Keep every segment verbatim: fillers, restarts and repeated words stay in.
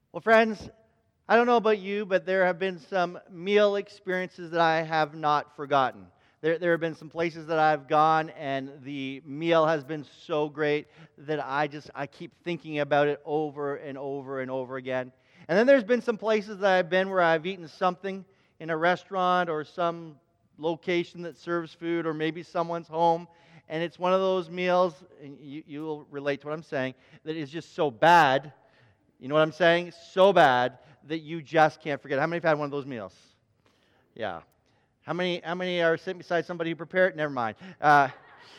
Well, friends, I don't know about you, but there have been some meal experiences that I have not forgotten. There, there have been some places that I've gone, and the meal has been so great that I just I keep thinking about it over and over and over again. And then there's been some places that I've been where I've eaten something in a restaurant or some location that serves food, or maybe someone's home, and it's one of those meals, and you, you will relate to what I'm saying, that is just so bad. You know what I'm saying? So bad that you just can't forget. How many have had one of those meals? Yeah. How many How many are sitting beside somebody who prepared it? Never mind. Uh,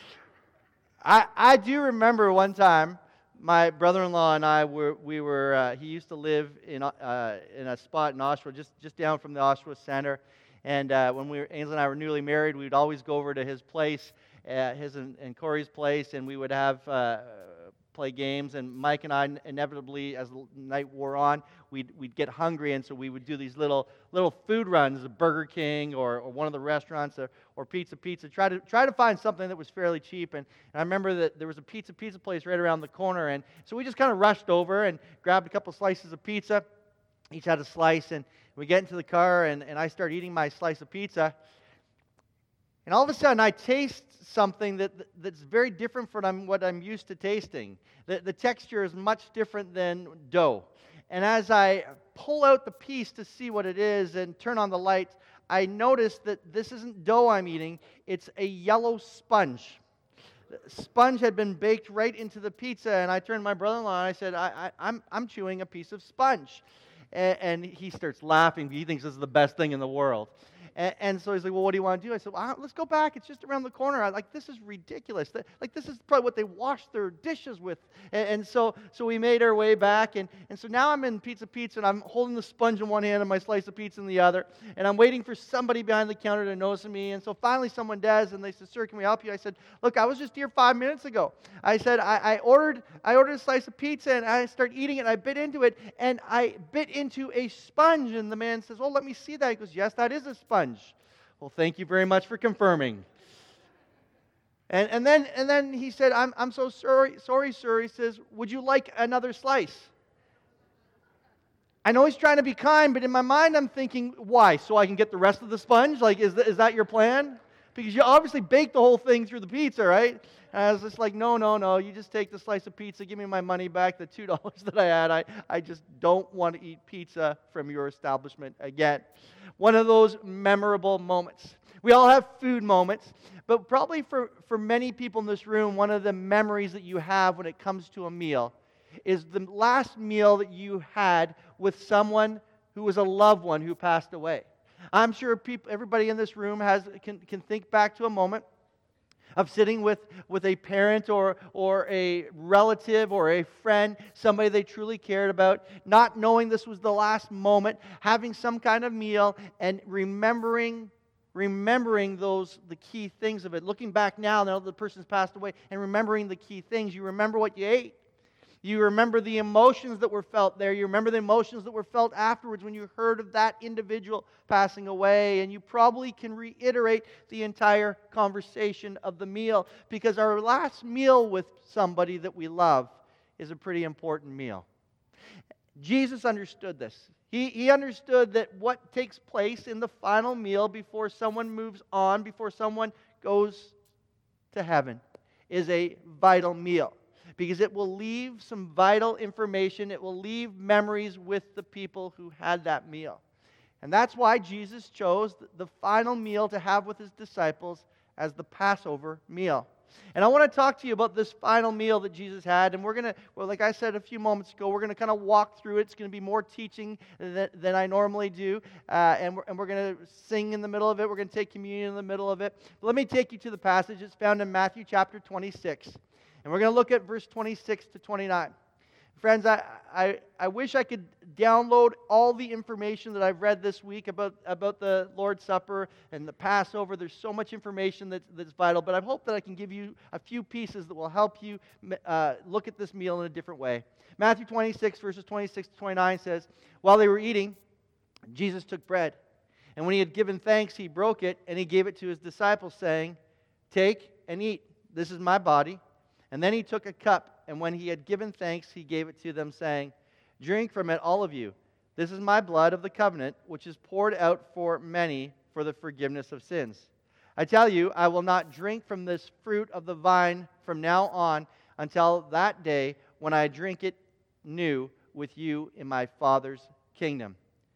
I I do remember one time my brother-in-law and I were we were uh, he used to live in uh, in a spot in Oshawa, just just down from the Oshawa Center, and uh, when we were, Ainsley and I were newly married, we'd always go over to his place, uh, his and, and Corey's place, and we would have. Uh, play games, and Mike and I inevitably, as the night wore on, we'd we'd get hungry, and so we would do these little little food runs, Burger King or, or one of the restaurants, or, or Pizza Pizza, try to try to find something that was fairly cheap. And, and I remember that there was a Pizza Pizza place right around the corner, and so we just kind of rushed over and grabbed a couple slices of pizza. Each had a slice, and we get into the car, and, and I start eating my slice of pizza. And all of a sudden, I taste something that that's very different from what I'm used to tasting. The, the texture is much different than dough. And as I pull out the piece to see what it is and turn on the lights, I notice that this isn't dough I'm eating. It's a yellow sponge. The sponge had been baked right into the pizza, and I turned to my brother-in-law and I said, I, I, I'm, I'm chewing a piece of sponge. And, and he starts laughing. He thinks this is the best thing in the world. And, and so he's like, well, what do you want to do? I said, well, let's go back. It's just around the corner. I like, this is ridiculous. Like, this is probably what they wash their dishes with. And, and so so we made our way back. And, and so now I'm in Pizza Pizza, and I'm holding the sponge in one hand and my slice of pizza in the other. And I'm waiting for somebody behind the counter to notice me. And so finally someone does, and they said, sir, can we help you? I said, look, I was just here five minutes ago. I said, I, I ordered I ordered a slice of pizza, and I started eating it, and I bit into it, and I bit into a sponge. And the man says, well, let me see that. He goes, yes, that is a sponge. Well, thank you very much for confirming. And and then and then he said, I'm I'm so sorry, sorry, sir. He says, would you like another slice? I know he's trying to be kind, but in my mind I'm thinking, why? So I can get the rest of the sponge? Like, is that, is that your plan? Because you obviously baked the whole thing through the pizza, right? And I was just like, no, no, no. You just take the slice of pizza. Give me my money back, the two dollars that I had. I, I just don't want to eat pizza from your establishment again. One of those memorable moments. We all have food moments, but probably for, for many people in this room, one of the memories that you have when it comes to a meal is the last meal that you had with someone who was a loved one who passed away. I'm sure people, everybody in this room has can, can think back to a moment of sitting with, with a parent or, or a relative or a friend, somebody they truly cared about, not knowing this was the last moment, having some kind of meal, and remembering remembering those the key things of it. Looking back now, now the person's passed away, and remembering the key things. You remember what you ate. You remember the emotions that were felt there. You remember the emotions that were felt afterwards when you heard of that individual passing away. And you probably can reiterate the entire conversation of the meal, because our last meal with somebody that we love is a pretty important meal. Jesus understood this. He, he understood that what takes place in the final meal before someone moves on, before someone goes to heaven, is a vital meal. Because it will leave some vital information. It will leave memories with the people who had that meal. And that's why Jesus chose the final meal to have with His disciples as the Passover meal. And I want to talk to you about this final meal that Jesus had. And we're going to, well, like I said a few moments ago, we're going to kind of walk through it. It's going to be more teaching than, than I normally do. Uh, and we're, and we're going to sing in the middle of it. We're going to take communion in the middle of it. But let me take you to the passage. It's found in Matthew chapter twenty-six. And we're going to look at verse twenty-six to twenty-nine. Friends, I, I, I wish I could download all the information that I've read this week about, about the Lord's Supper and the Passover. There's so much information that's, that's vital, but I hope that I can give you a few pieces that will help you uh, look at this meal in a different way. Matthew twenty-six, verses twenty-six to twenty-nine says, while they were eating, Jesus took bread. And when He had given thanks, He broke it, and He gave it to His disciples, saying, take and eat. This is my body. And then He took a cup, and when He had given thanks, He gave it to them, saying, Drink from it, all of you. This is my blood of the covenant, which is poured out for many for the forgiveness of sins. I tell you, I will not drink from this fruit of the vine from now on until that day when I drink it new with you in my Father's kingdom."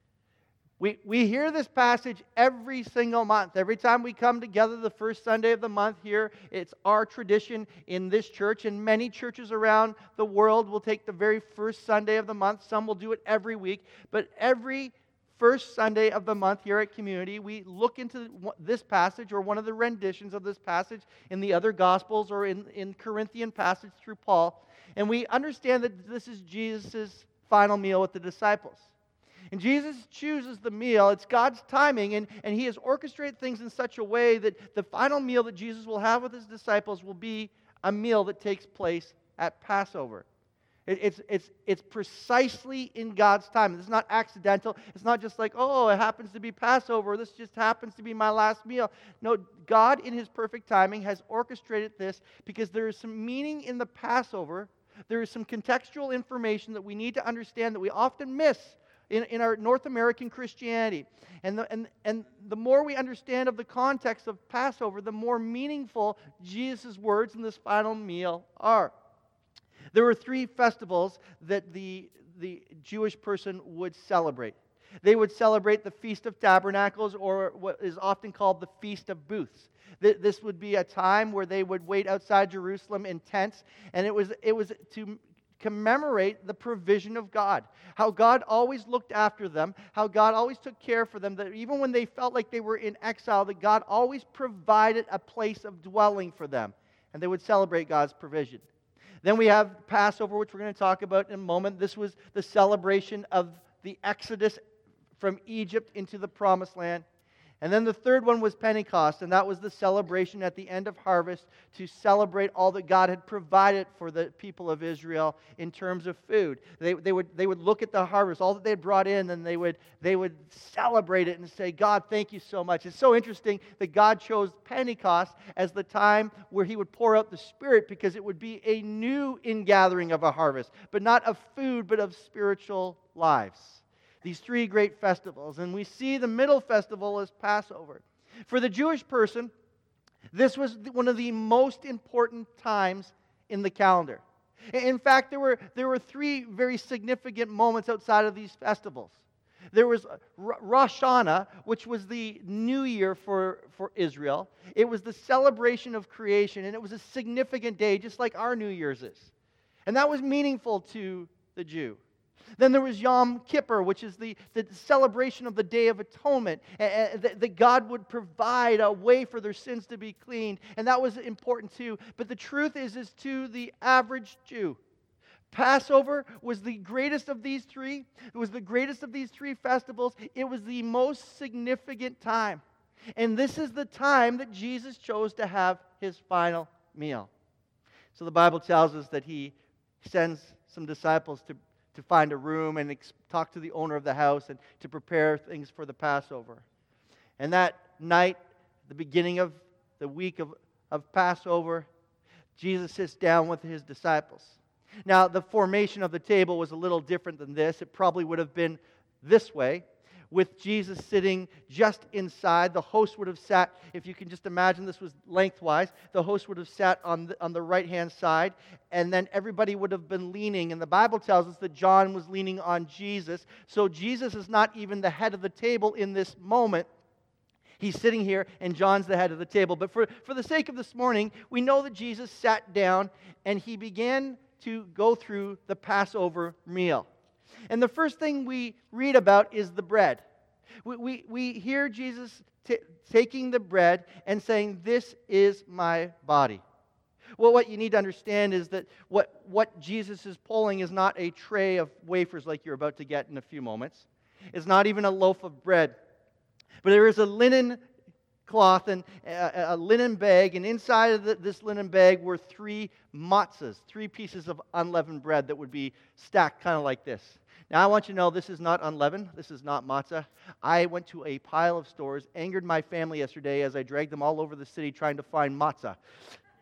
We, we hear this passage every single month. Every time we come together the first Sunday of the month here, it's our tradition in this church, and many churches around the world will take the very first Sunday of the month. Some will do it every week, but every first Sunday of the month here at Community, we look into this passage or one of the renditions of this passage in the other Gospels or in, in Corinthian passage through Paul, and we understand that this is Jesus' final meal with the disciples. And Jesus chooses the meal. It's God's timing, and, and He has orchestrated things in such a way that the final meal that Jesus will have with His disciples will be a meal that takes place at Passover. It, it's, it's, it's precisely in God's time. It's not accidental. It's not just like, oh, it happens to be Passover. This just happens to be my last meal. No, God in His perfect timing has orchestrated this because there is some meaning in the Passover. There is some contextual information that we need to understand that we often miss In, in our North American Christianity. And the, and, and the more we understand of the context of Passover, the more meaningful Jesus' words in this final meal are. There were three festivals that the, the Jewish person would celebrate. They would celebrate the Feast of Tabernacles, or what is often called the Feast of Booths. This would be a time where they would wait outside Jerusalem in tents, and it was, it was to commemorate the provision of God. How God always looked after them, how God always took care for them, that even when they felt like they were in exile, that God always provided a place of dwelling for them. And they would celebrate God's provision. Then we have Passover, which we're going to talk about in a moment. This was the celebration of the Exodus from Egypt into the Promised Land. And then the third one was Pentecost, and that was the celebration at the end of harvest to celebrate all that God had provided for the people of Israel in terms of food. They, they, would, they would look at the harvest, all that they had brought in, and they would, they would celebrate it and say, "God, thank you so much." It's so interesting that God chose Pentecost as the time where He would pour out the Spirit, because it would be a new ingathering of a harvest, but not of food, but of spiritual lives. These three great festivals. And we see the middle festival as Passover. For the Jewish person, this was one of the most important times in the calendar. In fact, there were, there were three very significant moments outside of these festivals. There was Rosh Hashanah, which was the new year for, for Israel. It was the celebration of creation, and it was a significant day, just like our New Year's is. And that was meaningful to the Jew. Then there was Yom Kippur, which is the, the celebration of the Day of Atonement, and that, that God would provide a way for their sins to be cleaned, and that was important too. But the truth is, is to the average Jew, Passover was the greatest of these three. It was the greatest of these three festivals. It was the most significant time. And this is the time that Jesus chose to have His final meal. So the Bible tells us that He sends some disciples to to find a room and ex- talk to the owner of the house and to prepare things for the Passover. And that night, the beginning of the week of, of Passover, Jesus sits down with His disciples. Now, the formation of the table was a little different than this. It probably would have been this way, with Jesus sitting just inside. The host would have sat, if you can just imagine this was lengthwise, the host would have sat on the, on the right-hand side, and then everybody would have been leaning. And the Bible tells us that John was leaning on Jesus. So Jesus is not even the head of the table in this moment. He's sitting here, and John's the head of the table. But for, for the sake of this morning, we know that Jesus sat down, and He began to go through the Passover meal. And the first thing we read about is the bread. We, we, we hear Jesus t- taking the bread and saying, "This is my body." Well, what you need to understand is that what, what Jesus is pulling is not a tray of wafers like you're about to get in a few moments. It's not even a loaf of bread. But there is a linen cloth and a, a linen bag, and inside of the, this linen bag were three matzahs, three pieces of unleavened bread that would be stacked kind of like this. Now, I want you to know this is not unleavened. This is not matzah. I went to a pile of stores, angered my family yesterday as I dragged them all over the city trying to find matzah.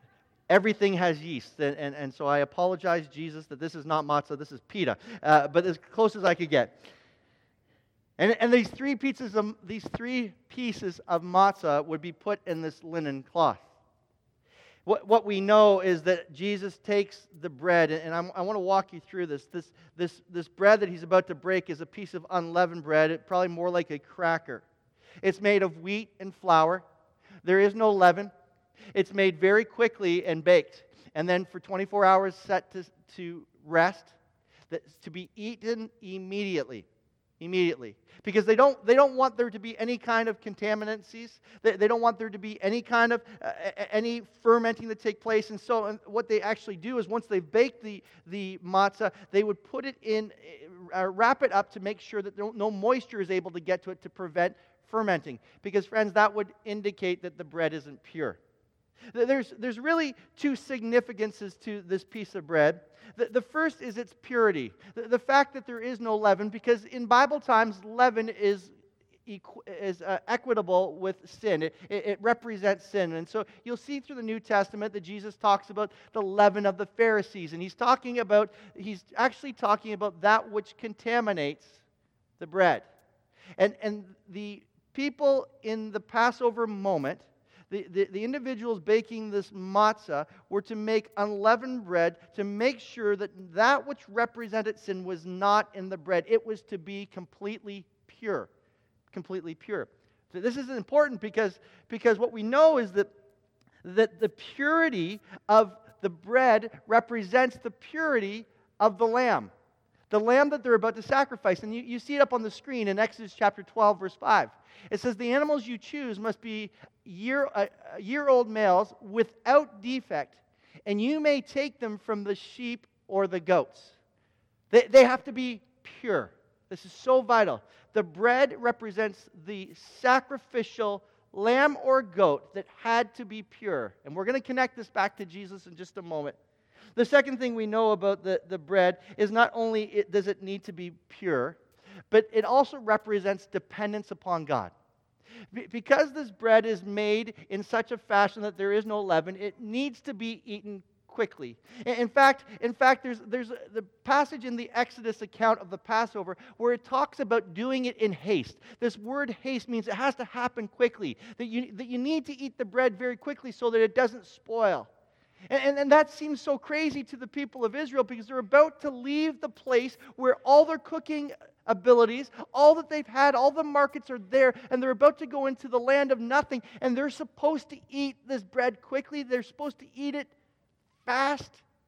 everything has yeast. And, and, and so I apologize, Jesus, that this is not matzah, this is pita. Uh, but as close as I could get. And, and these three pieces of these three pieces of matzah would be put in this linen cloth. What, what we know is that Jesus takes the bread, and I'm, I want to walk you through this. This, this. this bread that he's about to break is a piece of unleavened bread, it, probably more like a cracker. It's made of wheat and flour. There is no leaven. It's made very quickly and baked, and then for twenty-four hours set to, to rest, that's to be eaten immediately. Immediately. Because they don't, they don't want there to be any kind of contaminancies. They, they don't want there to be any kind of, uh, any fermenting to take place. And so and what they actually do is once they've baked the, the matzah, they would put it in, uh, wrap it up to make sure that no, no moisture is able to get to it to prevent fermenting. Because friends, that would indicate that the bread isn't pure. There's, there's really two significances to this piece of bread. The, the first is its purity. The, the fact that there is no leaven, because in Bible times, leaven is, equ- is uh, equitable with sin. It, it, it represents sin. And so you'll see through the New Testament that Jesus talks about the leaven of the Pharisees. And he's talking about, he's actually talking about that which contaminates the bread. And, and the people in the Passover moment, The, the, the individuals baking this matzah were to make unleavened bread to make sure that that which represented sin was not in the bread. It was to be completely pure. Completely pure. So this is important because, because what we know is that, that the purity of the bread represents the purity of the lamb. The lamb that they're about to sacrifice. And you, you see it up on the screen in Exodus chapter twelve, verse five. It says, the animals you choose must be year, uh, year-old males without defect, and you may take them from the sheep or the goats. They, they have to be pure. This is so vital. The bread represents the sacrificial lamb or goat that had to be pure. And we're going to connect this back to Jesus in just a moment. The second thing we know about the, the bread is not only it, does it need to be pure, but it also represents dependence upon God. Be- because this bread is made in such a fashion that there is no leaven, it needs to be eaten quickly. In in fact, in fact, there's there's the passage in the Exodus account of the Passover where it talks about doing it in haste. This word haste means it has to happen quickly. That you that you need to eat the bread very quickly so that it doesn't spoil. And, and, and that seems so crazy to the people of Israel because they're about to leave the place where all their cooking abilities, all that they've had, all the markets are there, and they're about to go into the land of nothing, and they're supposed to eat this bread quickly. They're supposed to eat it fast.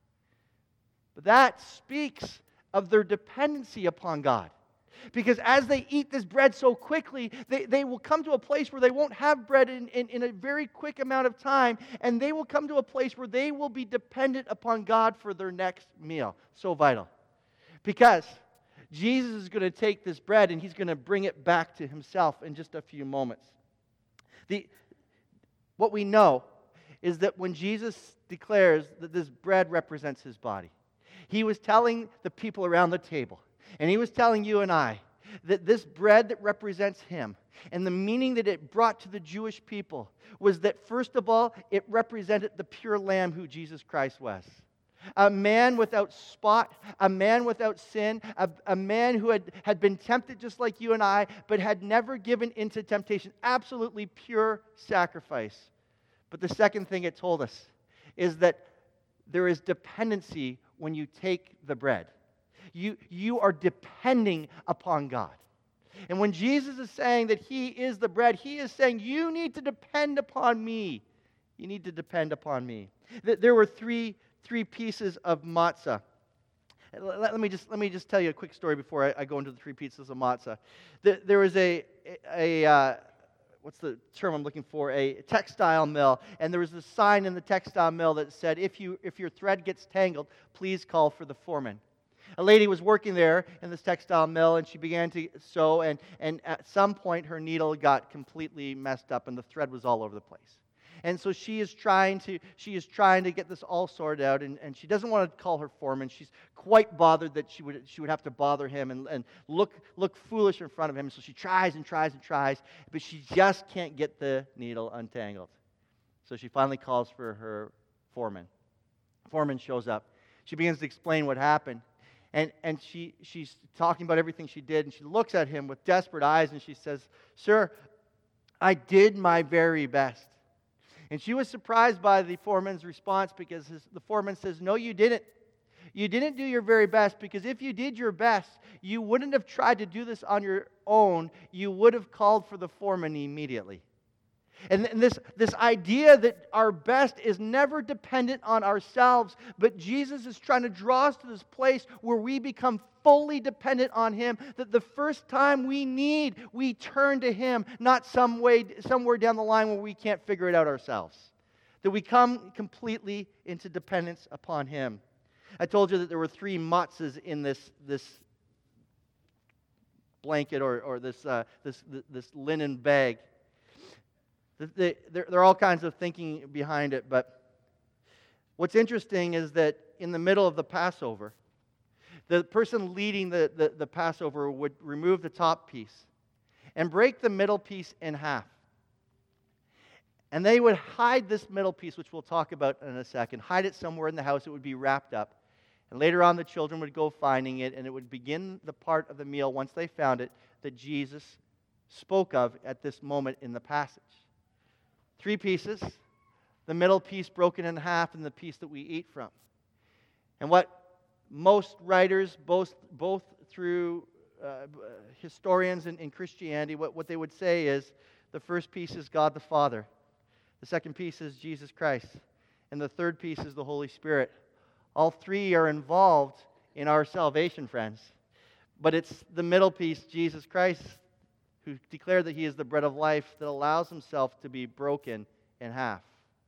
But that speaks of their dependency upon God. Because as they eat this bread so quickly, they, they will come to a place where they won't have bread in, in, in a very quick amount of time, and they will come to a place where they will be dependent upon God for their next meal. So vital. Because Jesus is going to take this bread and he's going to bring it back to himself in just a few moments. The, what we know is that when Jesus declares that this bread represents his body, he was telling the people around the table, and he was telling you and I that this bread that represents him and the meaning that it brought to the Jewish people was that, first of all, it represented the pure lamb who Jesus Christ was. A man without spot, a man without sin, a, a man who had, had been tempted just like you and I, but had never given into temptation. Absolutely pure sacrifice. But the second thing it told us is that there is dependency when you take the bread. You, you are depending upon God. And when Jesus is saying that he is the bread, he is saying, you need to depend upon me. You need to depend upon me. There were three, three pieces of matzah. Let, let me just, let me just tell you a quick story before I, I go into the three pieces of matzah. There, there was a, a uh, what's the term I'm looking for? A textile mill. And there was a sign in the textile mill that said, if you if your thread gets tangled, please call for the foreman. A lady was working there in this textile mill, and she began to sew, and, and at some point her needle got completely messed up, and the thread was all over the place. And so she is trying to she is trying to get this all sorted out, and, and she doesn't want to call her foreman. She's quite bothered that she would she would have to bother him and, and look look foolish in front of him. So she tries and tries and tries, but she just can't get the needle untangled. So she finally calls for her foreman. Foreman shows up. She begins to explain what happened. And, and she, she's talking about everything she did, and she looks at him with desperate eyes, and she says, "Sir, I did my very best." And she was surprised by the foreman's response, because his, the foreman says, "No, you didn't. You didn't do your very best, because if you did your best, you wouldn't have tried to do this on your own. You would have called for the foreman immediately." And this, this idea that our best is never dependent on ourselves, but Jesus is trying to draw us to this place where we become fully dependent on Him, that the first time we need, we turn to Him, not some way, somewhere down the line where we can't figure it out ourselves. That we come completely into dependence upon Him. I told you that there were three matzahs in this, this blanket or, or this, uh, this, this linen bag. There, there are all kinds of thinking behind it, but what's interesting is that in the middle of the Passover, the person leading the, the, the Passover would remove the top piece and break the middle piece in half. And they would hide this middle piece, which we'll talk about in a second, hide it somewhere in the house. It would be wrapped up. And later on, the children would go finding it, and it would begin the part of the meal, once they found it, that Jesus spoke of at this moment in the passage. Three pieces, the middle piece broken in half, and the piece that we eat from. And what most writers, both, both through uh, historians in, in Christianity, what, what they would say is the first piece is God the Father. The second piece is Jesus Christ. And the third piece is the Holy Spirit. All three are involved in our salvation, friends. But it's the middle piece, Jesus Christ, who declared that He is the bread of life, that allows Himself to be broken in half.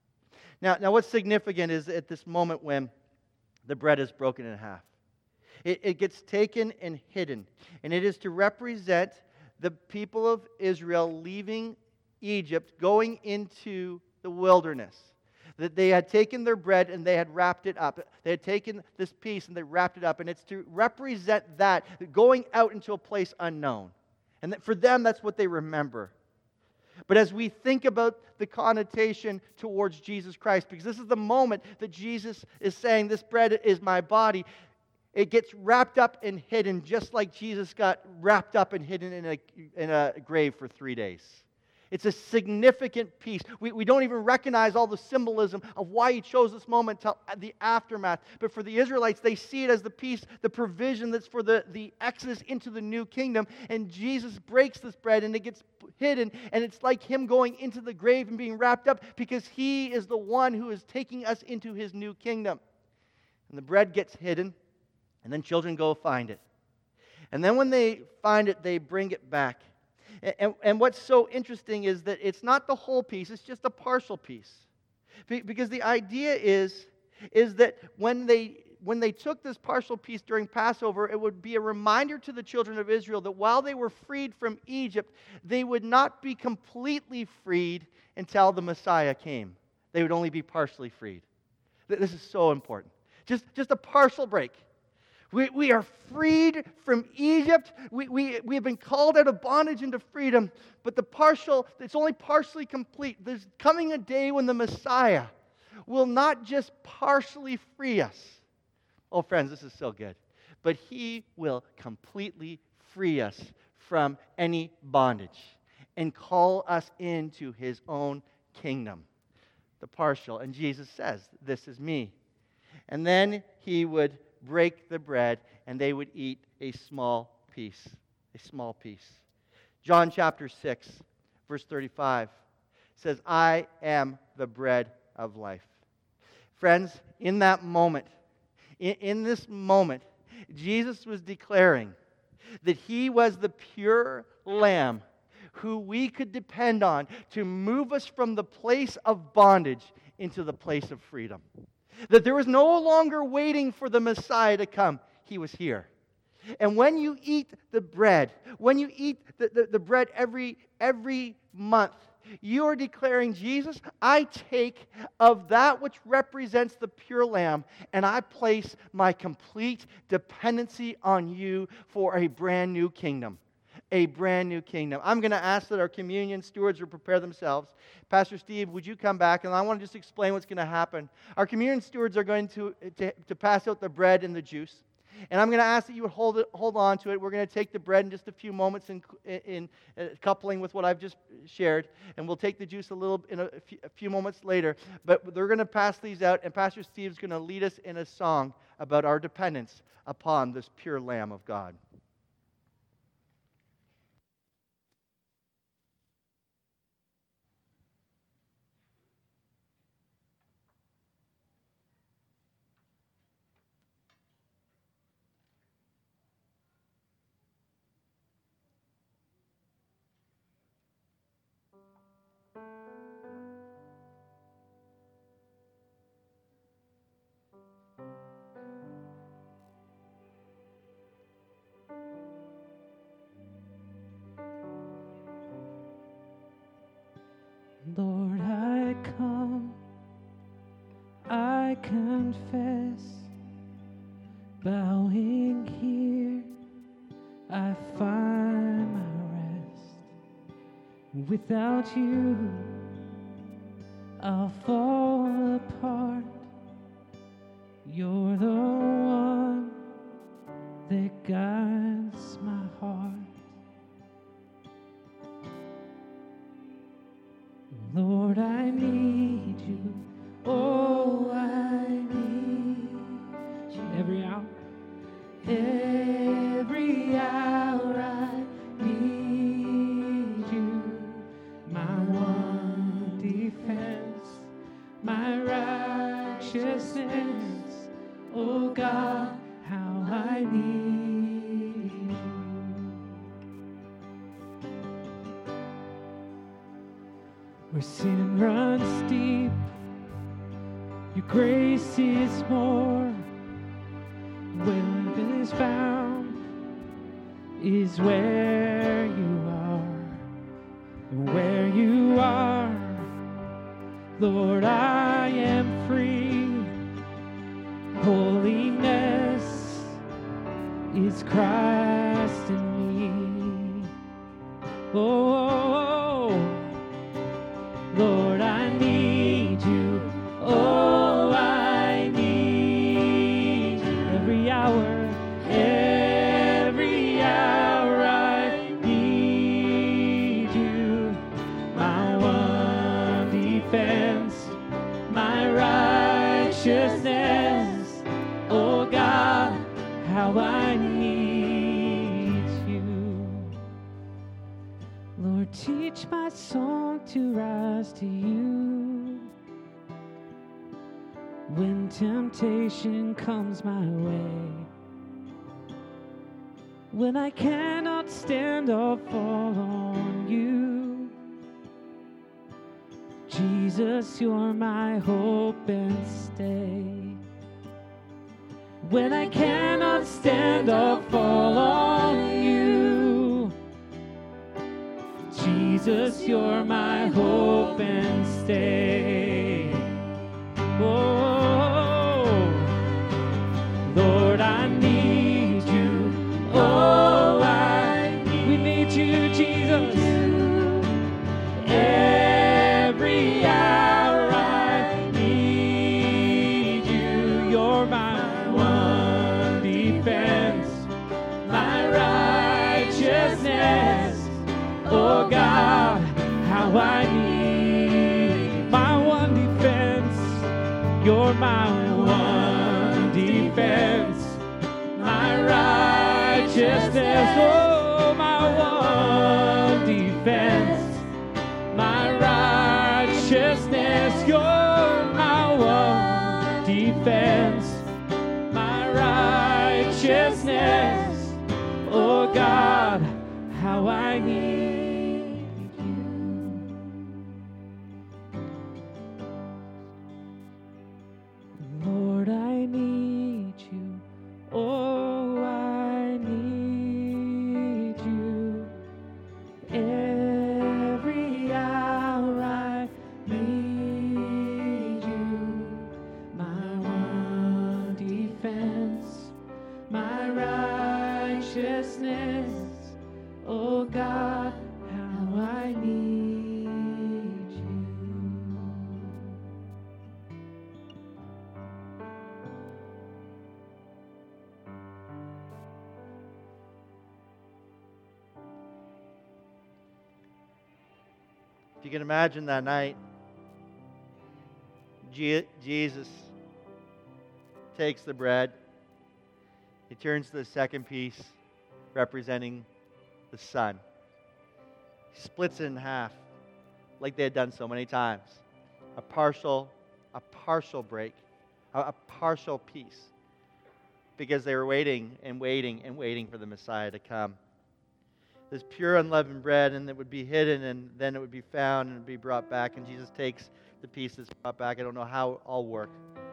Now, now what's significant is at this moment when the bread is broken in half, it, it gets taken and hidden. And it is to represent the people of Israel leaving Egypt, going into the wilderness. That they had taken their bread and they had wrapped it up. They had taken this piece and they wrapped it up. And it's to represent that, going out into a place unknown. And that for them, that's what they remember. But as we think about the connotation towards Jesus Christ, because this is the moment that Jesus is saying, "This bread is my body," it gets wrapped up and hidden, just like Jesus got wrapped up and hidden in a, in a grave for three days. It's a significant piece. We, we don't even recognize all the symbolism of why He chose this moment till the aftermath. But for the Israelites, they see it as the piece, the provision that's for the, the exodus into the new kingdom. And Jesus breaks this bread and it gets hidden. And it's like Him going into the grave and being wrapped up, because He is the one who is taking us into His new kingdom. And the bread gets hidden, and then children go find it. And then when they find it, they bring it back. And, and what's so interesting is that it's not the whole piece, it's just a partial piece. Because the idea is, is that when they, when they took this partial piece during Passover, it would be a reminder to the children of Israel that while they were freed from Egypt, they would not be completely freed until the Messiah came. They would only be partially freed. This is so important. Just, just a partial break. We, we are freed from Egypt. We, we, we have been called out of bondage into freedom. But the partial, it's only partially complete. There's coming a day when the Messiah will not just partially free us. Oh, friends, this is so good. But He will completely free us from any bondage and call us into His own kingdom. The partial. And Jesus says, "This is me." And then He would break the bread, and they would eat a small piece. A small piece. John chapter six, verse thirty-five says, "I am the bread of life." Friends, in that moment, in, in this moment, Jesus was declaring that He was the pure Lamb who we could depend on to move us from the place of bondage into the place of freedom. That there was no longer waiting for the Messiah to come. He was here. And when you eat the bread, when you eat the, the, the bread every, every month, you are declaring, "Jesus, I take of that which represents the pure Lamb, and I place my complete dependency on You for a brand new kingdom. a brand new kingdom. I'm going to ask that our communion stewards will prepare themselves. Pastor Steve, would you come back? And I want to just explain what's going to happen. Our communion stewards are going to, to, to pass out the bread and the juice. And I'm going to ask that you would hold it, hold on to it. We're going to take the bread in just a few moments in, in, in uh, coupling with what I've just shared. And we'll take the juice a little in a, few, a few moments later. But they're going to pass these out. And Pastor Steve's going to lead us in a song about our dependence upon this pure Lamb of God. Lord, I come, I confess, bowing here, I find my rest. Without you, I'll fall apart. You're the one that guides my heart. Lord, I need you. Oh, I need you. Every hour. Every hour I need you. My one defense, my righteousness. Oh God, how I need you. Where sin runs deep, your grace is more. Where love is found is where you are. And where you are, Lord, I am free. Holiness is Christ in me. Oh, Lord, I need you. Oh, I need you. Every hour, every hour I need you. My one defense, my righteousness. Oh God, how I need you. Lord, teach my song to rise to you. When temptation comes my way, when I cannot stand or fall on you, Jesus, you're my hope and stay. When I cannot stand or fall on you, Jesus, you're my hope and stay. Oh, Lord, I need you. Oh, I need we need you, Jesus. Every hour I need you. You're my one defense, my righteousness. Oh God, how I need my one defense. You're my one defense, my righteousness. Oh, my one defense, my righteousness. You're my one defense, my righteousness. Oh God, how I need. Lord, I need you. Oh, I need you. Every hour I need you. My one defense, my righteousness. Oh If you can imagine that night, Je- Jesus takes the bread. He turns to the second piece, representing the Son. He splits it in half, like they had done so many times. A partial, a partial break, a, a partial piece, because they were waiting and waiting and waiting for the Messiah to come. This pure unleavened bread, and it would be hidden, and then it would be found, and it would be brought back, and Jesus takes the piece that's brought back. I don't know how it all worked.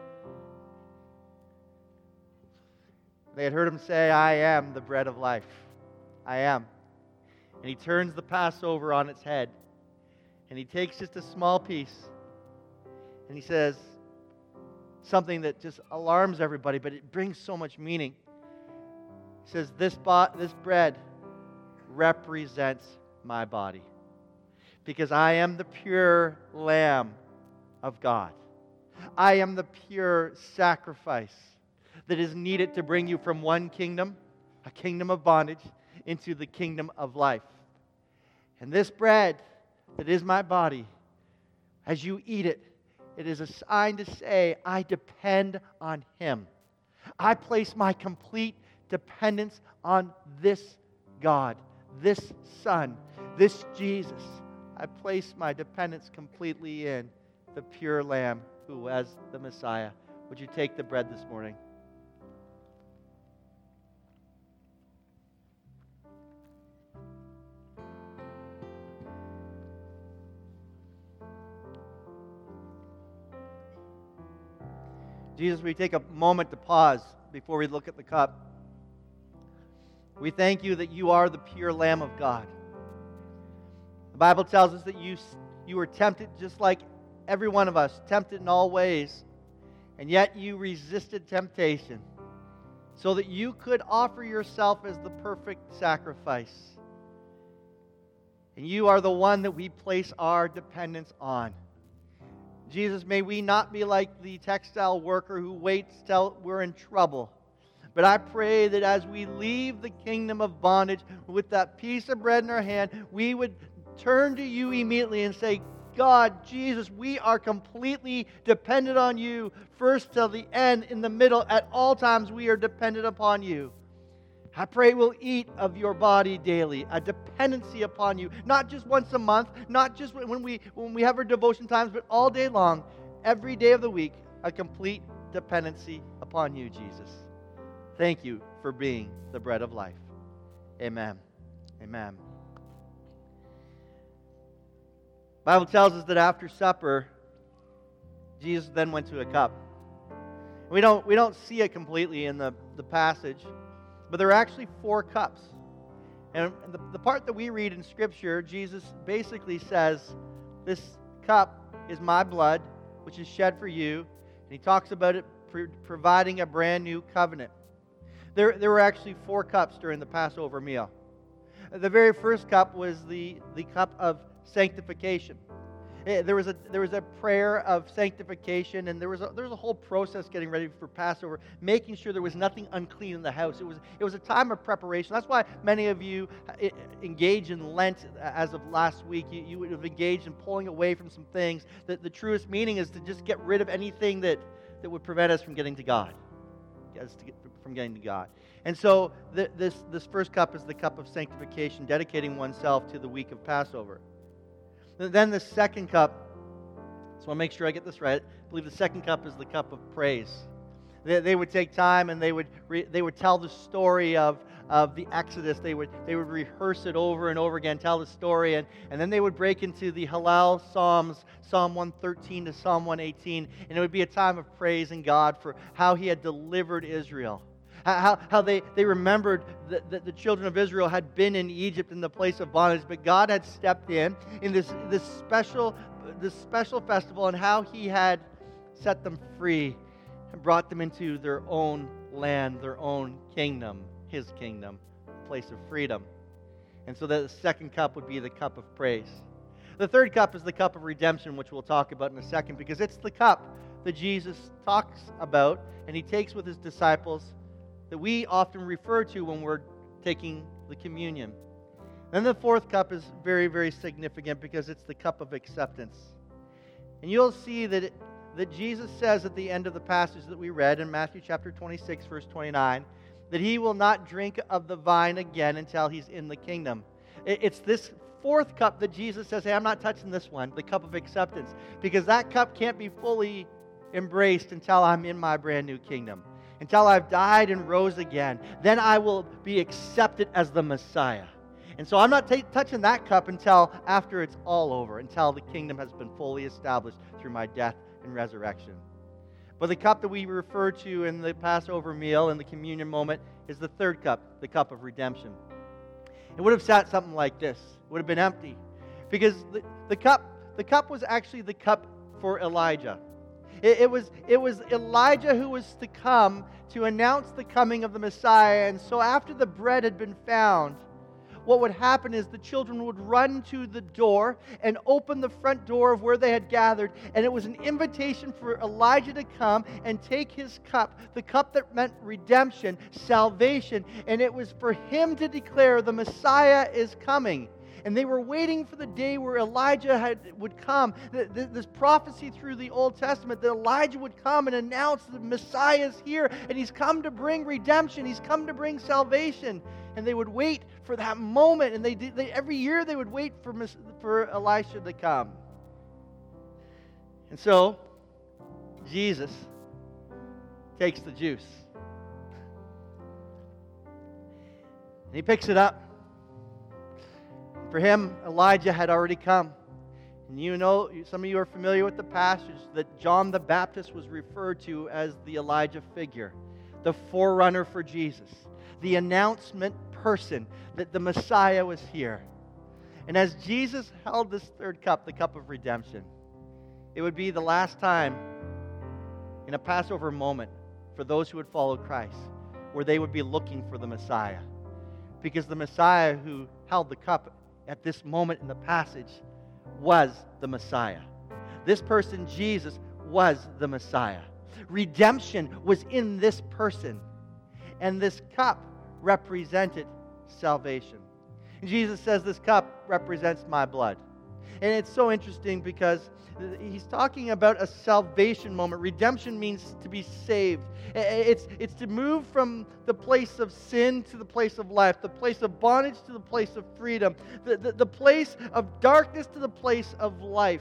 They had heard him say, I am the bread of life. I am. And he turns the Passover on its head. And he takes just a small piece. And he says something that just alarms everybody, but it brings so much meaning. He says, this, bo- this bread represents my body. Because I am the pure Lamb of God. I am the pure sacrifice that is needed to bring you from one kingdom, a kingdom of bondage, into the kingdom of life. And this bread that is my body, as you eat it, it is a sign to say, I depend on Him. I place my complete dependence on this God, this Son, this Jesus. I place my dependence completely in the pure Lamb who was the Messiah. Would you take the bread this morning? Jesus, we take a moment to pause before we look at the cup. We thank you that you are the pure Lamb of God. The Bible tells us that you, you were tempted just like every one of us, tempted in all ways, and yet you resisted temptation so that you could offer yourself as the perfect sacrifice. And you are the one that we place our dependence on. Jesus, may we not be like the textile worker who waits till we're in trouble. But I pray that as we leave the kingdom of bondage with that piece of bread in our hand, we would turn to you immediately and say, God, Jesus, we are completely dependent on you. First till the end, in the middle, at all times we are dependent upon you. I pray we'll eat of your body daily, a dependency upon you, not just once a month, not just when we when we have our devotion times, but all day long, every day of the week, a complete dependency upon you, Jesus. Thank you for being the bread of life. Amen. Amen. The Bible tells us that after supper, Jesus then went to a cup. We don't we don't see it completely in the, the passage. But there are actually four cups. And the, the part that we read in Scripture, Jesus basically says, this cup is my blood, which is shed for you. And he talks about it pro- providing a brand new covenant. There, there were actually four cups during the Passover meal. The very first cup was the, the cup of sanctification. There was a there was a prayer of sanctification, and there was a, there was a whole process getting ready for Passover, making sure there was nothing unclean in the house. It was it was a time of preparation. That's why many of you engage in Lent as of last week. You, you would have engaged in pulling away from some things. That the truest meaning is to just get rid of anything that, that would prevent us from getting to God, get us to get, from getting to God. And so the, this this first cup is the cup of sanctification, dedicating oneself to the week of Passover. Then the second cup, so I'll make sure I get this right. I believe the second cup is the cup of praise. They, they would take time and they would re, they would tell the story of, of the Exodus. They would they would rehearse it over and over again, tell the story, and, and then they would break into the Hallel Psalms, Psalm one thirteen to Psalm one eighteen, and it would be a time of praising God for how He had delivered Israel. How, how they, they remembered that, that the children of Israel had been in Egypt in the place of bondage, but God had stepped in in this, this special this special festival, and how He had set them free and brought them into their own land, their own kingdom, His kingdom, a place of freedom. And so the second cup would be the cup of praise. The third cup is the cup of redemption, which we'll talk about in a second, because it's the cup that Jesus talks about and He takes with His disciples, that we often refer to when we're taking the communion. Then the fourth cup is very, very significant because it's the cup of acceptance. And you'll see that, it, that Jesus says at the end of the passage that we read in Matthew chapter twenty-six, verse twenty-nine, that he will not drink of the vine again until he's in the kingdom. It, it's this fourth cup that Jesus says, hey, I'm not touching this one, the cup of acceptance, because that cup can't be fully embraced until I'm in my brand new kingdom, until I've died and rose again. Then I will be accepted as the Messiah. And so I'm not t- touching that cup until after it's all over, until the kingdom has been fully established through my death and resurrection. But the cup that we refer to in the Passover meal, in the communion moment, is the third cup, the cup of redemption. It would have sat something like this. It would have been empty. Because the, the cup the cup was actually the cup for Elijah. It, it, was, it was Elijah who was to come to announce the coming of the Messiah. And so after the bread had been found, what would happen is the children would run to the door and open the front door of where they had gathered, and it was an invitation for Elijah to come and take his cup, the cup that meant redemption, salvation, and it was for him to declare the Messiah is coming. And they were waiting for the day where Elijah had, would come. This prophecy through the Old Testament that Elijah would come and announce the Messiah is here, and he's come to bring redemption. He's come to bring salvation. And they would wait for that moment, and they, did, they every year they would wait for, for Elisha to come. And so, Jesus takes the juice. And he picks it up. For him, Elijah had already come. And you know, some of you are familiar with the passage that John the Baptist was referred to as the Elijah figure, the forerunner for Jesus, the announcement person that the Messiah was here. And as Jesus held this third cup, the cup of redemption, it would be the last time in a Passover moment for those who would follow Christ, where they would be looking for the Messiah. Because the Messiah who held the cup at this moment in the passage was the Messiah. This person, Jesus, was the Messiah. Redemption was in this person. And this cup represented salvation. And Jesus says this cup represents my blood. And it's so interesting because he's talking about a salvation moment. Redemption means to be saved. It's, it's to move from the place of sin to the place of life, the place of bondage to the place of freedom, the, the, the place of darkness to the place of life.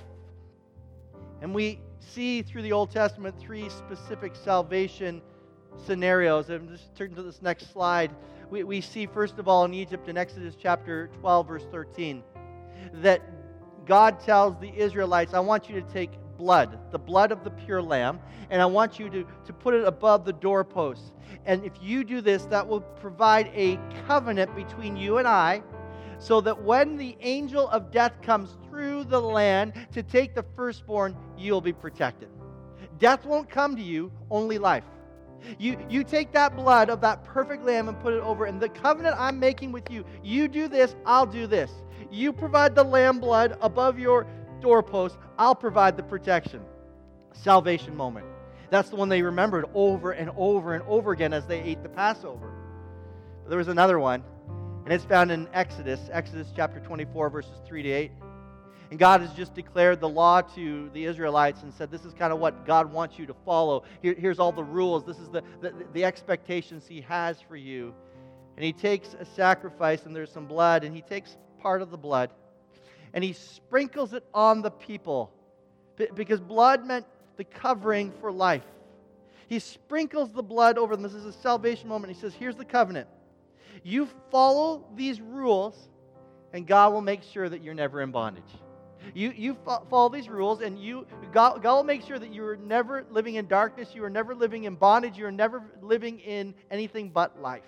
And we see through the Old Testament three specific salvation scenarios. And just turn to this next slide. We, we see, first of all, in Egypt in Exodus chapter twelve, verse thirteen, that God tells the Israelites, I want you to take blood, the blood of the pure lamb, and I want you to, to put it above the doorposts. And if you do this, that will provide a covenant between you and I, so that when the angel of death comes through the land to take the firstborn, you'll be protected. Death won't come to you, only life. You, you take that blood of that perfect lamb and put it over, and the covenant I'm making with you, you do this, I'll do this. You provide the lamb blood above your doorpost, I'll provide the protection. Salvation moment. That's the one they remembered over and over and over again as they ate the Passover. But there was another one, and it's found in Exodus, Exodus chapter twenty-four, verses three to eight. And God has just declared the law to the Israelites and said, this is kind of what God wants you to follow. Here, here's all the rules. This is the, the, the expectations He has for you. And He takes a sacrifice, and there's some blood, and He takes part of the blood, and He sprinkles it on the people, because blood meant the covering for life. He sprinkles the blood over them. This is a salvation moment. He says, here's the covenant. You follow these rules, and God will make sure that you're never in bondage. You, you follow these rules, and you God, God will make sure that you are never living in darkness, you are never living in bondage, you are never living in anything but life.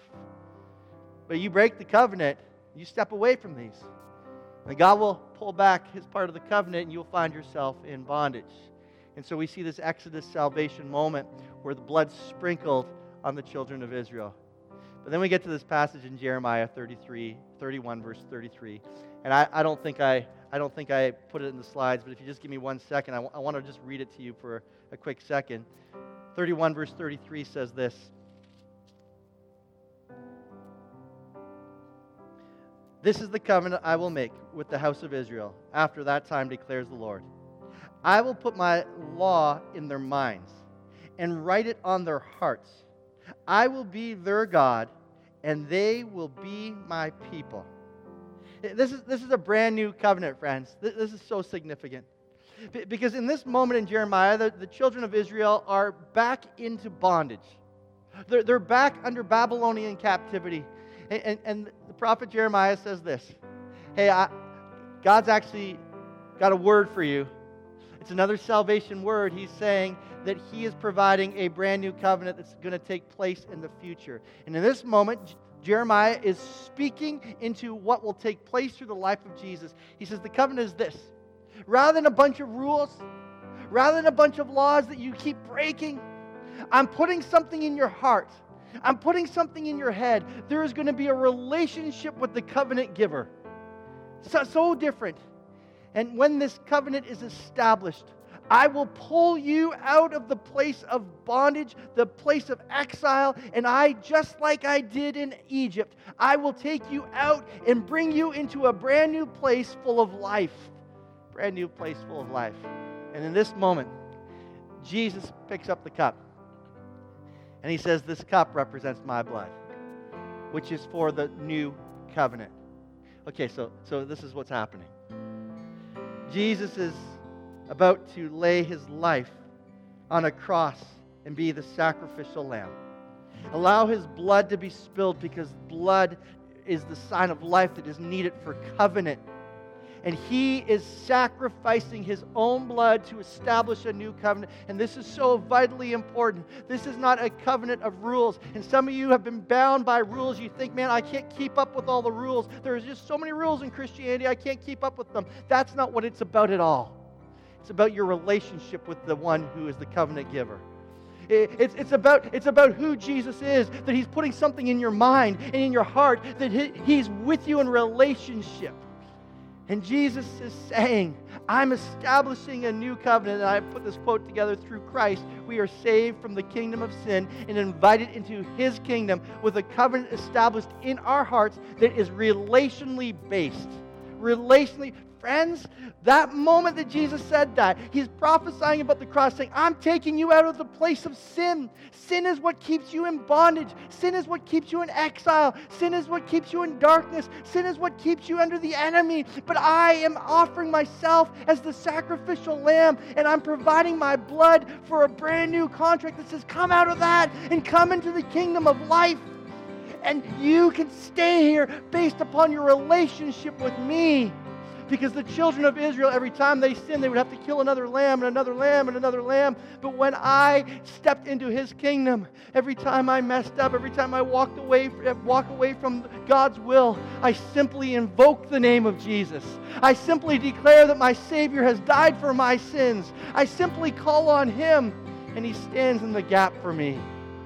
But you break the covenant, you step away from these. And God will pull back His part of the covenant, and you'll find yourself in bondage. And so we see this Exodus salvation moment where the blood's sprinkled on the children of Israel. But then we get to this passage in Jeremiah thirty-three, thirty-one, verse thirty-three. And I, I don't think I I don't think I put it in the slides, but if you just give me one second, I, w- I want to just read it to you for a quick second. thirty-one, verse thirty-three says this. This is the covenant I will make with the house of Israel after that time, declares the Lord. I will put my law in their minds and write it on their hearts. I will be their God, and they will be my people. This is, this is a brand new covenant, friends. This, this is so significant. B- because in this moment in Jeremiah, the, the children of Israel are back into bondage. They're, they're back under Babylonian captivity. And, and, and the prophet Jeremiah says this, hey, I, God's actually got a word for you. It's another salvation word. He's saying that He is providing a brand new covenant that's going to take place in the future. And in this moment, J- Jeremiah is speaking into what will take place through the life of Jesus. He says the covenant is this. Rather than a bunch of rules, rather than a bunch of laws that you keep breaking, I'm putting something in your heart. I'm putting something in your head. There is going to be a relationship with the covenant giver. So, so different. And when this covenant is established, I will pull you out of the place of bondage, the place of exile, and I, just like I did in Egypt, I will take you out and bring you into a brand new place full of life. Brand new place full of life. And in this moment, Jesus picks up the cup. And He says, this cup represents my blood, which is for the new covenant. Okay, so, so this is what's happening. Jesus is about to lay His life on a cross and be the sacrificial lamb. Allow His blood to be spilled because blood is the sign of life that is needed for covenant. And He is sacrificing His own blood to establish a new covenant. And this is so vitally important. This is not a covenant of rules. And some of you have been bound by rules. You think, man, I can't keep up with all the rules. There's just so many rules in Christianity, I can't keep up with them. That's not what it's about at all. It's about your relationship with the one who is the covenant giver. It's, it's, about, it's about who Jesus is, that He's putting something in your mind and in your heart, that he, He's with you in relationship. And Jesus is saying, I'm establishing a new covenant. And I put this quote together, through Christ, we are saved from the kingdom of sin and invited into His kingdom with a covenant established in our hearts that is relationally based. Relationally, friends, that moment that Jesus said that, He's prophesying about the cross, saying, I'm taking you out of the place of sin. Sin is what keeps you in bondage. Sin is what keeps you in exile. Sin is what keeps you in darkness. Sin is what keeps you under the enemy. But I am offering myself as the sacrificial lamb, and I'm providing my blood for a brand new contract that says, come out of that and come into the kingdom of life. And you can stay here based upon your relationship with me. Because the children of Israel, every time they sinned, they would have to kill another lamb and another lamb and another lamb. But when I stepped into His kingdom, every time I messed up, every time I walked away, walked away from God's will, I simply invoke the name of Jesus. I simply declare that my Savior has died for my sins. I simply call on Him, and He stands in the gap for me.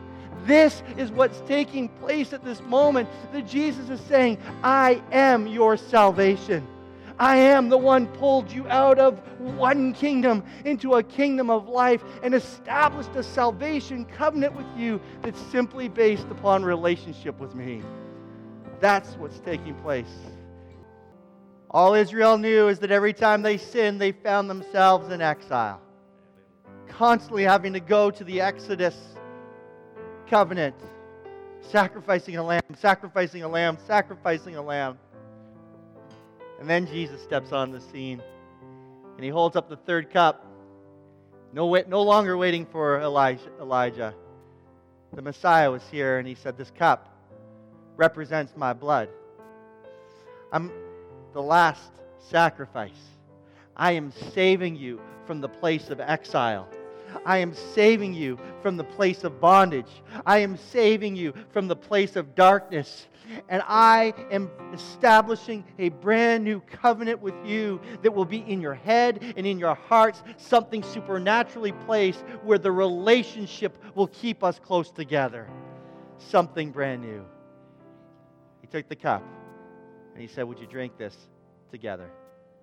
This is what's taking place at this moment, that Jesus is saying, I am your salvation. I am the one pulled you out of one kingdom into a kingdom of life and established a salvation covenant with you that's simply based upon relationship with me. That's what's taking place. All Israel knew is that every time they sinned, they found themselves in exile. Constantly having to go to the Exodus covenant, sacrificing a lamb, sacrificing a lamb, sacrificing a lamb. And then Jesus steps on the scene, and He holds up the third cup. No, wait, no longer waiting for Elijah, Elijah. The Messiah was here, and He said, this cup represents my blood. I'm the last sacrifice. I am saving you from the place of exile. I am saving you from the place of bondage. I am saving you from the place of darkness. And I am establishing a brand new covenant with you that will be in your head and in your hearts, something supernaturally placed where the relationship will keep us close together. Something brand new. He took the cup and He said, would you drink this together?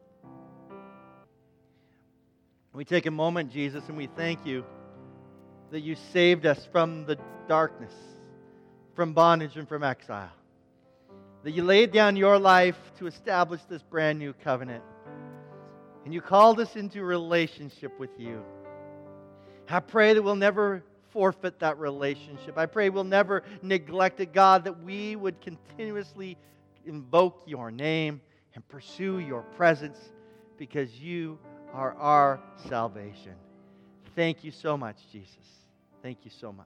We take a moment, Jesus, and we thank You that You saved us from the darkness, from bondage and from exile. that you laid down your life to establish this brand new covenant. And you called us into relationship with you. I pray that we'll never forfeit that relationship. I pray we'll never neglect it, God, that we would continuously invoke your name and pursue your presence because you are our salvation. Thank you so much, Jesus. Thank you so much.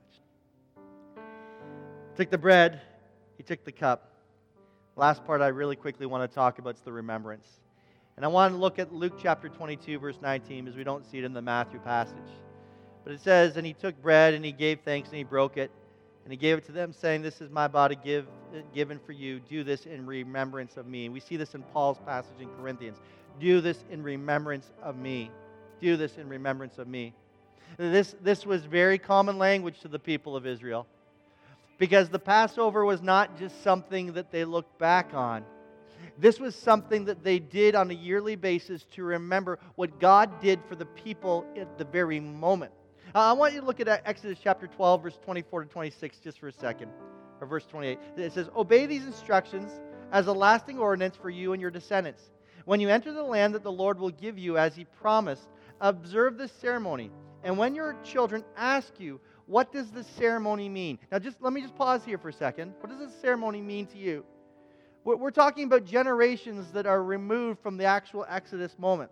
Took the bread, he took the cup. Last part I really quickly want to talk about is the remembrance. And I want to look at Luke chapter twenty-two, verse nineteen, because we don't see it in the Matthew passage. But it says, and he took bread, and he gave thanks, and he broke it, and he gave it to them, saying, this is my body give, given for you. Do this in remembrance of me. And we see this in Paul's passage in Corinthians. Do this in remembrance of me. Do this in remembrance of me. This, this was very common language to the people of Israel, because the Passover was not just something that they looked back on. This was something that they did on a yearly basis to remember what God did for the people at the very moment. Uh, I want you to look at Exodus chapter twelve, verse twenty-four to twenty-six just for a second, or verse twenty-eight. It says, obey these instructions as a lasting ordinance for you and your descendants. When you enter the land that the Lord will give you as He promised, observe this ceremony. And when your children ask you, what does this ceremony mean? Now, just let me just pause here for a second. What does this ceremony mean to you? We're, we're talking about generations that are removed from the actual Exodus moment.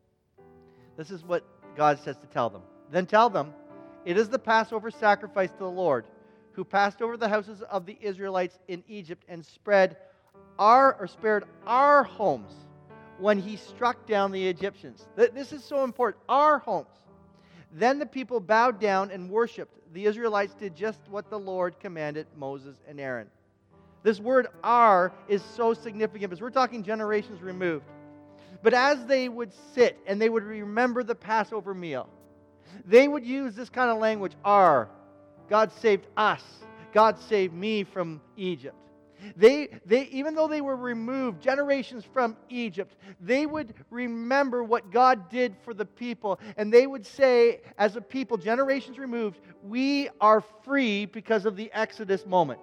This is what God says to tell them. Then tell them, it is the Passover sacrifice to the Lord, who passed over the houses of the Israelites in Egypt and spread our or spared our homes when He struck down the Egyptians. This is so important. Our homes. Then the people bowed down and worshipped. The Israelites did just what the Lord commanded Moses and Aaron. This word "our" is so significant because we're talking generations removed. But as they would sit and they would remember the Passover meal, they would use this kind of language, "our." God saved us. God saved me from Egypt. They, they, even though they were removed generations from Egypt, they would remember what God did for the people. And they would say, as a people, generations removed, we are free because of the Exodus moment.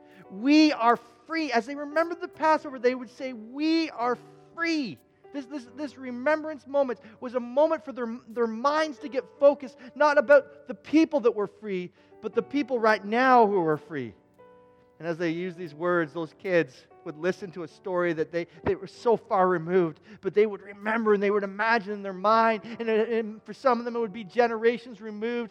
We are free. As they remembered the Passover, they would say, we are free. This, this, this remembrance moment was a moment for their, their minds to get focused, not about the people that were free, but the people right now who were free. And as they used these words, those kids would listen to a story that they, they were so far removed, but they would remember and they would imagine in their mind, and, and for some of them it would be generations removed,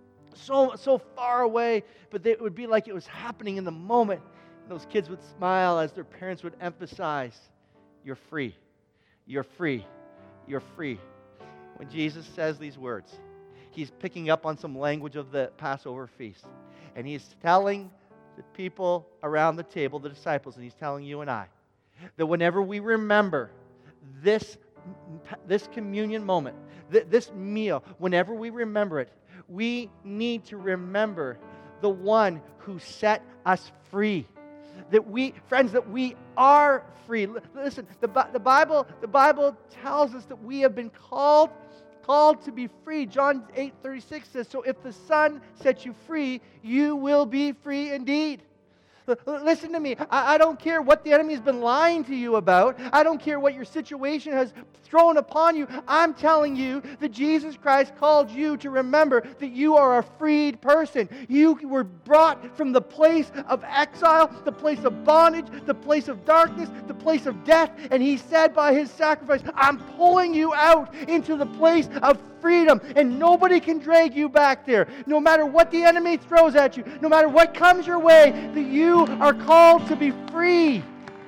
so, so far away, but they, it would be like it was happening in the moment. And those kids would smile as their parents would emphasize, you're free, you're free, you're free. When Jesus says these words, He's picking up on some language of the Passover feast, and He's telling the people around the table, the disciples, and He's telling you and I, that whenever we remember this, this communion moment, th- this meal, whenever we remember it, we need to remember the one who set us free. That we, friends, that we are free. L- listen, the, the Bible, the Bible tells us that we have been called Called to be free. John eight thirty-six says, so if the Son sets you free, you will be free indeed. Listen to me. I, I don't care what the enemy has been lying to you about. I don't care what your situation has thrown upon you. I'm telling you that Jesus Christ called you to remember that you are a freed person. You were brought from the place of exile, the place of bondage, the place of darkness, the place of death. And He said by His sacrifice, I'm pulling you out into the place of freedom, and nobody can drag you back there. No matter what the enemy throws at you, no matter what comes your way, that you are called to be free.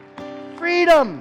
Freedom.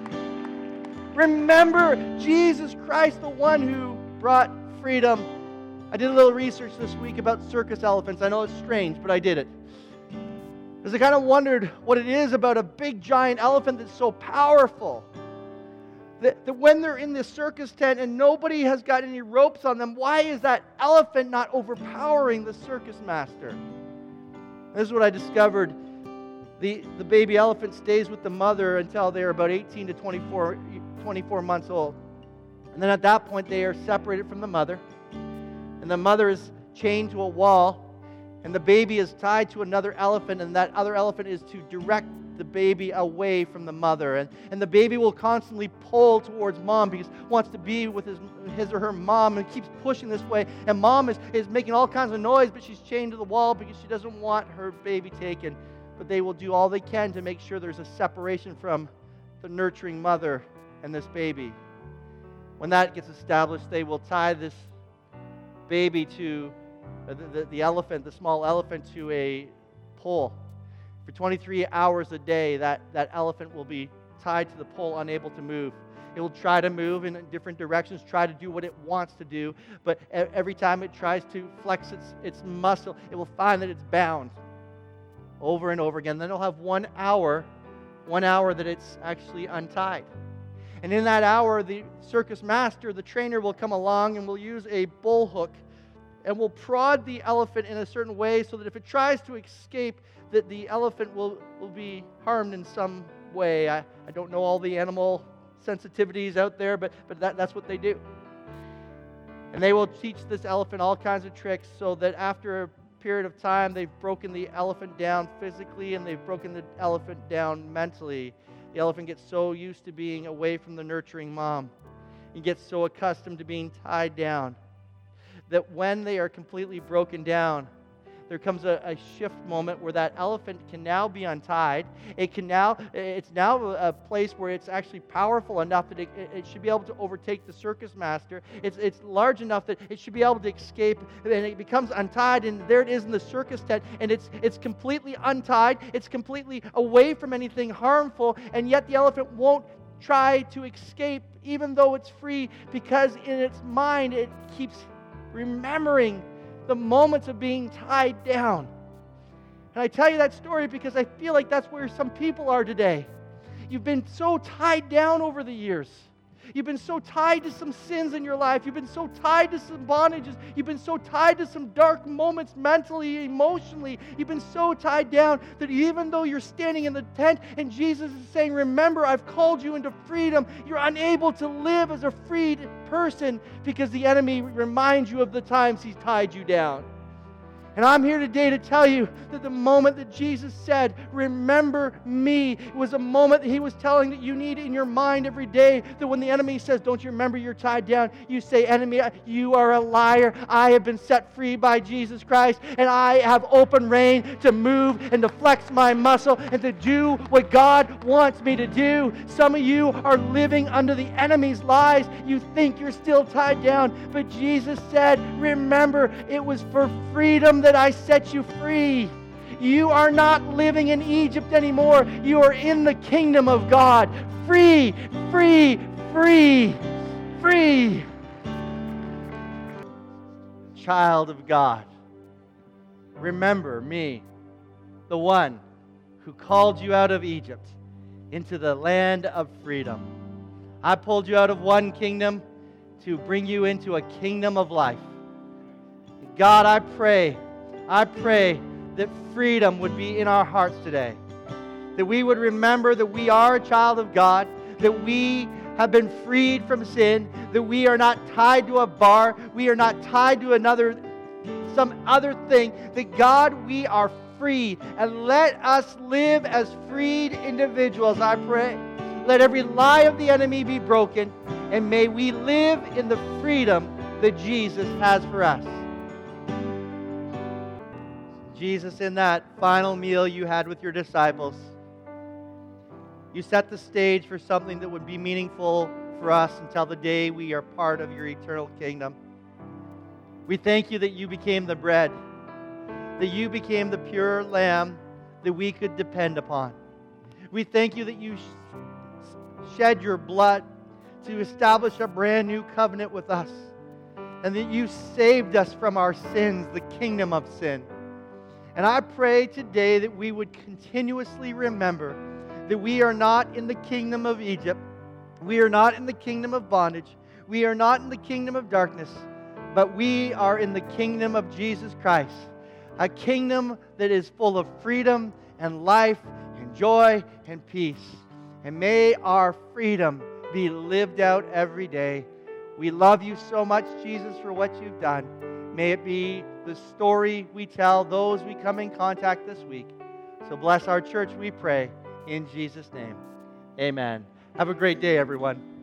Remember Jesus Christ, the one who brought freedom. I did a little research this week about circus elephants. I know it's strange, but I did it. Because I kind of wondered what it is about a big giant elephant that's so powerful. That, that when they're in this circus tent and nobody has got any ropes on them, why is that elephant not overpowering the circus master? This is what I discovered. The, the baby elephant stays with the mother until they're about eighteen to twenty-four, twenty-four months old. And then at that point, they are separated from the mother. And the mother is chained to a wall. And the baby is tied to another elephant. And that other elephant is to direct the baby away from the mother. And, and the baby will constantly pull towards mom because it wants to be with his, his or her mom, and keeps pushing this way. And mom is, is making all kinds of noise, but she's chained to the wall because she doesn't want her baby taken. But they will do all they can to make sure there's a separation from the nurturing mother and this baby. When that gets established, they will tie this baby to uh, the, the, the elephant, the small elephant, to a pole. For twenty-three hours a day, that, that elephant will be tied to the pole, unable to move. It will try to move in different directions, try to do what it wants to do, but every time it tries to flex its, its muscle, it will find that it's bound over and over again. Then it'll have one hour, one hour that it's actually untied. And in that hour, the circus master, the trainer, will come along and will use a bull hook and will prod the elephant in a certain way so that if it tries to escape, that the elephant will, will be harmed in some way. I, I don't know all the animal sensitivities out there, but, but that, that's what they do. And they will teach this elephant all kinds of tricks so that after a period of time, they've broken the elephant down physically and they've broken the elephant down mentally. The elephant gets so used to being away from the nurturing mom. He gets so accustomed to being tied down that when they are completely broken down, there comes a, a shift moment where that elephant can now be untied. It can now, it's now a place where it's actually powerful enough that it, it should be able to overtake the circus master. It's, it's large enough that it should be able to escape, and it becomes untied, and there it is in the circus tent, and it's, it's completely untied. It's completely away from anything harmful, and yet the elephant won't try to escape, even though it's free, because in its mind it keeps remembering the moments of being tied down. And I tell you that story because I feel like that's where some people are today. You've been so tied down over the years. You've been so tied to some sins in your life. You've been so tied to some bondages. You've been so tied to some dark moments mentally, emotionally. You've been so tied down that even though you're standing in the tent and Jesus is saying, remember, I've called you into freedom, you're unable to live as a freed person because the enemy reminds you of the times he's tied you down. And I'm here today to tell you that the moment that Jesus said, remember me, it was a moment that he was telling that you need in your mind every day, that when the enemy says, don't you remember you're tied down, you say, enemy, you are a liar. I have been set free by Jesus Christ, and I have open rein to move and to flex my muscle and to do what God wants me to do. Some of you are living under the enemy's lies. You think you're still tied down, but Jesus said, remember, it was for freedom that I set you free. You are not living in Egypt anymore. You are in the kingdom of God. Free, free, free, free. Child of God, remember me, the one who called you out of Egypt into the land of freedom. I pulled you out of one kingdom to bring you into a kingdom of life. God, I pray I pray that freedom would be in our hearts today. That we would remember that we are a child of God, that we have been freed from sin, that we are not tied to a bar, we are not tied to another, some other thing, that God, we are free. And let us live as freed individuals, I pray. Let every lie of the enemy be broken, and may we live in the freedom that Jesus has for us. Jesus, in that final meal you had with your disciples, you set the stage for something that would be meaningful for us until the day we are part of your eternal kingdom. We thank you that you became the bread, that you became the pure lamb that we could depend upon. We thank you that you shed your blood to establish a brand new covenant with us, and that you saved us from our sins, the kingdom of sin. And I pray today that we would continuously remember that we are not in the kingdom of Egypt. We are not in the kingdom of bondage. We are not in the kingdom of darkness. But we are in the kingdom of Jesus Christ. A kingdom that is full of freedom and life and joy and peace. And may our freedom be lived out every day. We love you so much, Jesus, for what you've done. May it be the story we tell those we come in contact this week. So bless our church, we pray. In Jesus' name, amen. Have a great day, everyone.